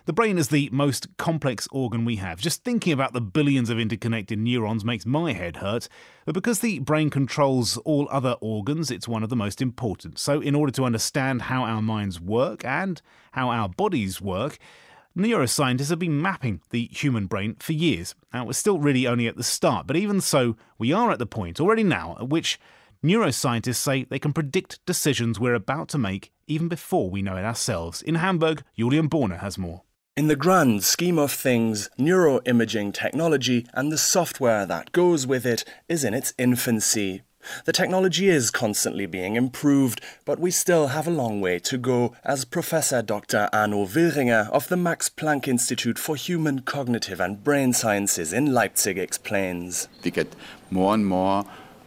The brain is the most complex organ we have. Just thinking about the billions of interconnected neurons makes my head hurt. But because the brain controls all other organs, it's one of the most important. So in order to understand how our minds work and how our bodies work, neuroscientists have been mapping the human brain for years. Now, we're still really only at the start, but even so, we are at the point already now at which neuroscientists say they can predict decisions we're about to make even before we know it ourselves. In Hamburg, Julian Borner has more. In the grand scheme of things, neuroimaging technology and the software that goes with it is in its infancy. The technology is constantly being improved, but we still have a long way to go, as Professor Dr. Arno Wilringer of the Max Planck Institute for Human Cognitive and Brain Sciences in Leipzig explains. We get more and more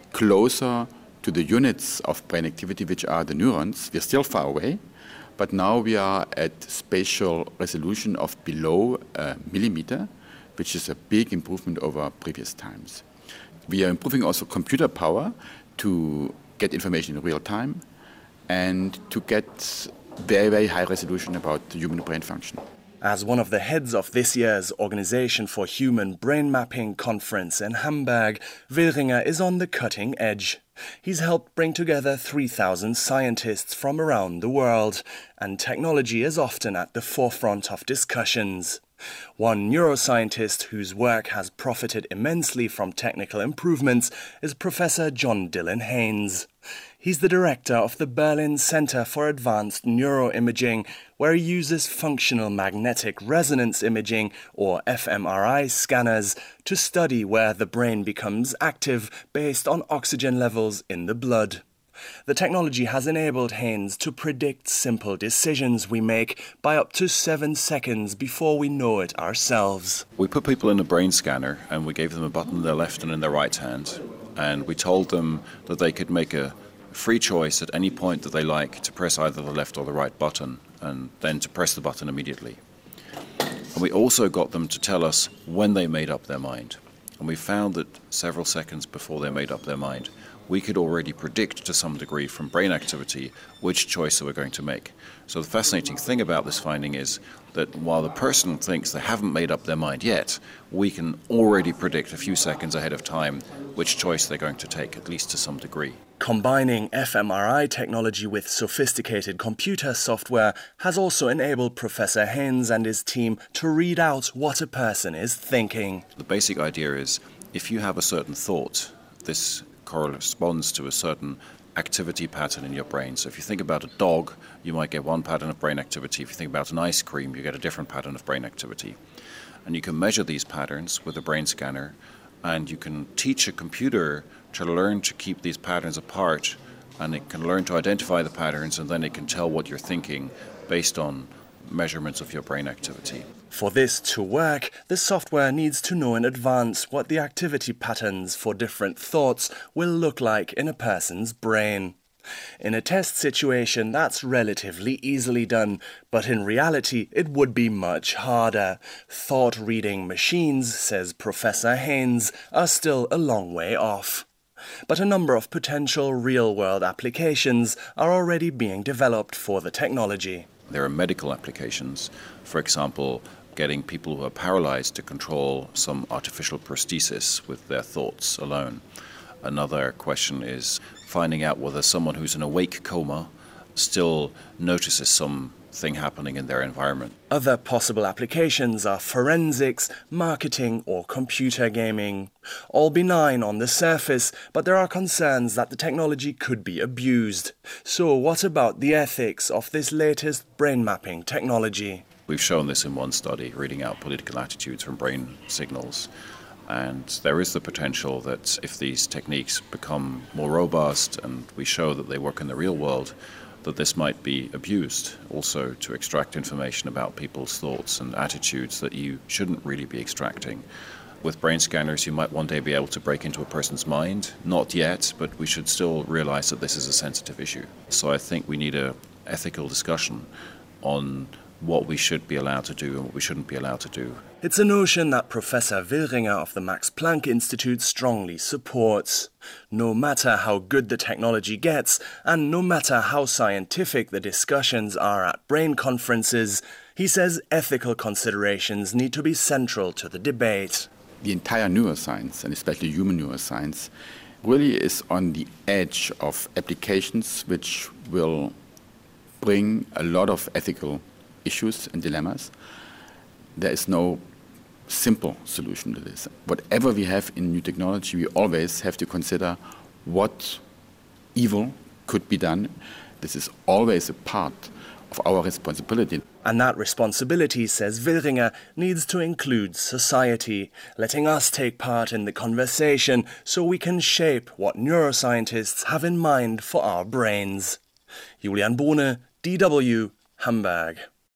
closer to the units of brain activity, which are the neurons. We're still far away, but now we are at spatial resolution of below a millimeter, which is a big improvement over previous times. We are improving also computer power to get information in real time and to get very, very high resolution about the human brain function. As one of the heads of this year's Organization for Human Brain Mapping conference in Hamburg, Wilringer is on the cutting edge. He's helped bring together 3,000 scientists from around the world, and technology is often at the forefront of discussions. One neuroscientist whose work has profited immensely from technical improvements is Professor John Dylan Haynes. He's the director of the Berlin Center for Advanced Neuroimaging, where he uses functional magnetic resonance imaging, or fMRI scanners, to study where the brain becomes active based on oxygen levels in the blood. The technology has enabled Haynes to predict simple decisions we make by up to 7 seconds before we know it ourselves. We put people in a brain scanner and we gave them a button in their left and in their right hand, and we told them that they could make a free choice at any point that they like to press either the left or the right button, and then to press the button immediately. And we also got them to tell us when they made up their mind. And we found that several seconds before they made up their mind, we could already predict to some degree from brain activity which choice they were going to make. So the fascinating thing about this finding is that while the person thinks they haven't made up their mind yet, we can already predict a few seconds ahead of time which choice they're going to take, at least to some degree. Combining fMRI technology with sophisticated computer software has also enabled Professor Haynes and his team to read out what a person is thinking. The basic idea is if you have a certain thought, this corresponds to a certain activity pattern in your brain. So if you think about a dog, you might get one pattern of brain activity. If you think about an ice cream, you get a different pattern of brain activity. And you can measure these patterns with a brain scanner, and you can teach a computer to learn to keep these patterns apart, and it can learn to identify the patterns, and then it can tell what you're thinking based on measurements of your brain activity. For this to work, the software needs to know in advance what the activity patterns for different thoughts will look like in a person's brain. In a test situation, that's relatively easily done, but in reality, it would be much harder. Thought-reading machines, says Professor Haynes, are still a long way off. But a number of potential real-world applications are already being developed for the technology. There are medical applications, for example, getting people who are paralyzed to control some artificial prosthesis with their thoughts alone. Another question is finding out whether someone who's in a wake coma still notices something happening in their environment. Other possible applications are forensics, marketing, or computer gaming. All benign on the surface, but there are concerns that the technology could be abused. So what about the ethics of this latest brain mapping technology? We've shown this in one study, reading out political attitudes from brain signals. And there is the potential that if these techniques become more robust and we show that they work in the real world, that this might be abused also to extract information about people's thoughts and attitudes that you shouldn't really be extracting. With brain scanners, you might one day be able to break into a person's mind. Not yet, but we should still realize that this is a sensitive issue. So I think we need an ethical discussion on what we should be allowed to do and what we shouldn't be allowed to do. It's a notion that Professor Wilringer of the Max Planck Institute strongly supports. No matter how good the technology gets, and no matter how scientific the discussions are at brain conferences, He says ethical considerations need to be central to the debate. The entire neuroscience, and especially human neuroscience, really is on the edge of applications which will bring a lot of ethical issues and dilemmas. There is no simple solution to this. Whatever we have in new technology, we always have to consider what evil could be done. This is always a part of our responsibility. And that responsibility, says Wilringer, needs to include society, letting us take part in the conversation so we can shape what neuroscientists have in mind for our brains. Julian Bohne, DW, Hamburg.